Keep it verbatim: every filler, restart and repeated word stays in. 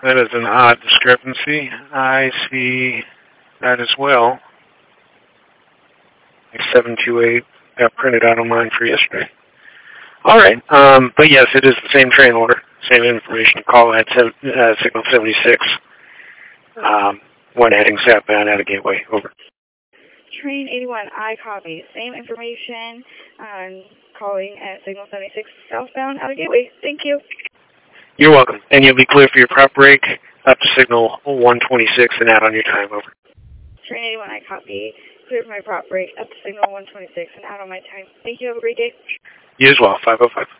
That is an odd discrepancy. I see that as well. seven two eight got printed out on mine for yesterday. All right, um, but yes, it is the same train order, same information. Call at seven, uh, signal seventy-six. Um, one heading southbound out of Gateway. Over. Train eighty-one, I copy. Same information. Um, calling at signal seventy-six southbound out of Gateway. Thank you. You're welcome. And you'll be clear for your prop break up to signal one twenty-six and out on your time. Over. Train eighty-one, I copy. Clear for my prop break up to signal one twenty-six and out on my time. Thank you. Have a great day. You as well. five oh five.